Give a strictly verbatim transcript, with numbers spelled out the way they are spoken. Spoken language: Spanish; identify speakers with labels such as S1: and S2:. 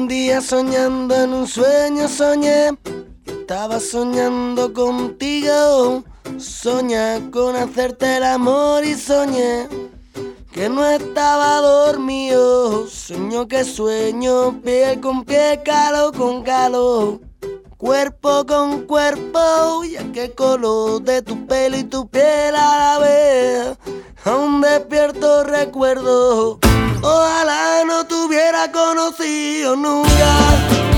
S1: Un día soñando en un sueño soñé, estaba soñando contigo. Soñé con hacerte el amor y soñé que no estaba dormido. Sueño que sueño, piel con piel, calor con calor, cuerpo con cuerpo, y aquel color de tu pelo y tu piel a la vez. Aún despierto recuerdo, ojalá no te hubiera conocido nunca.